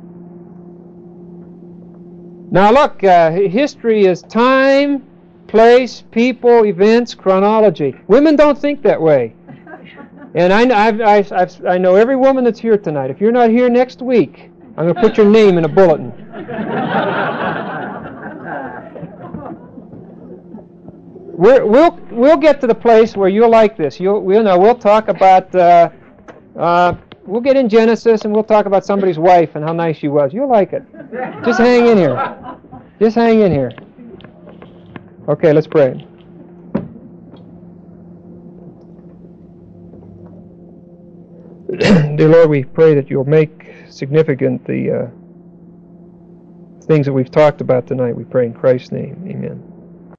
Now look, history is time, place, people, events, chronology. Women don't think that way. And I know every woman that's here tonight. If you're not here next week, I'm going to put your name in a bulletin. We'll get to the place where you'll like this. We'll talk about we'll get in Genesis and we'll talk about somebody's wife and how nice she was. You'll like it. Just hang in here. Just hang in here. Okay, let's pray. Dear Lord, we pray that you'll make significant the things that we've talked about tonight. We pray in Christ's name. Amen.